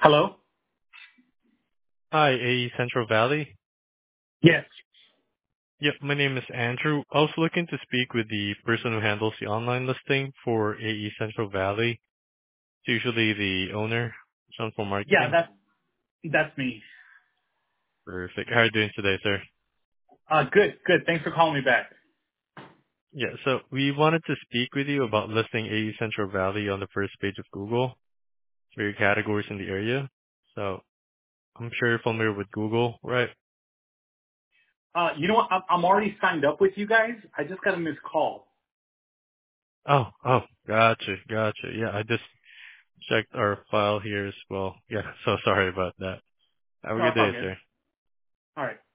Hello? Hi, AE Central Valley. Yes. Yep, my name is Andrew. I was looking to speak with the person who handles the online listing for AE Central Valley. It's usually the owner, someone for Yeah, marketing. that's me. Perfect. How are you doing today, sir? Good. Thanks for calling me back. Yeah, so we wanted to speak with you about listing AE Central Valley on the first page of Google for your categories in the area. So I'm sure you're familiar with Google, right? You know what? I'm already signed up with you guys. I just got a missed call. Oh, gotcha. Yeah, I just checked our file here as well. Yeah, so sorry about that. Have a No, good it's all day, good. sir. All right.